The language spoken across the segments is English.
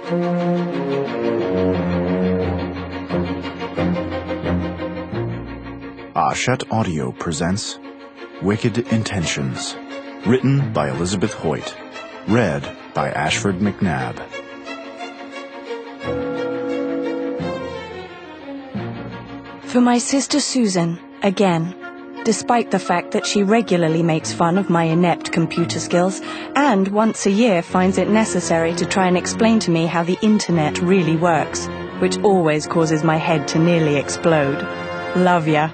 Hachette Audio presents Wicked Intentions, written by Elizabeth Hoyt, read by Ashford McNabb. For my sister Susan, again, despite the fact that she regularly makes fun of my inept computer skills and once a year finds it necessary to try and explain to me how the internet really works, which always causes my head to nearly explode. Love ya.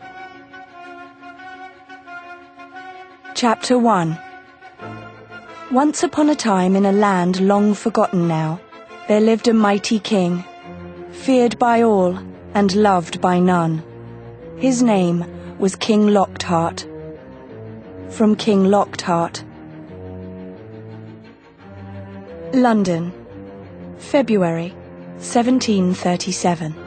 Chapter 1. Once upon a time in a land long forgotten now, there lived a mighty king, feared by all and loved by none. His name was King Lockhart. From King Lockhart. London, February 1737.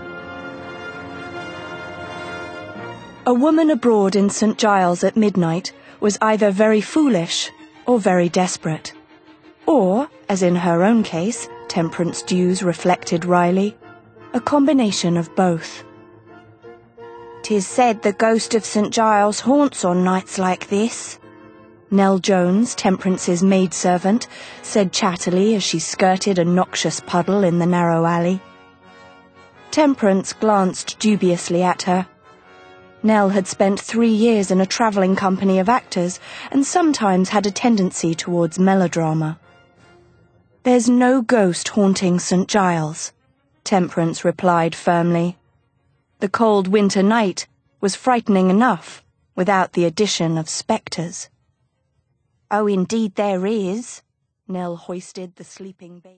A woman abroad in St. Giles at midnight was either very foolish or very desperate. Or, as in her own case, Temperance Dews reflected wryly, a combination of both. "'Tis said the ghost of St. Giles haunts on nights like this," Nell Jones, Temperance's maidservant, said chattily as she skirted a noxious puddle in the narrow alley. Temperance glanced dubiously at her. Nell had spent 3 years in a travelling company of actors and sometimes had a tendency towards melodrama. "There's no ghost haunting St. Giles," Temperance replied firmly. The cold winter night was frightening enough without the addition of spectres. "Oh, indeed there is," Nell hoisted the sleeping baby.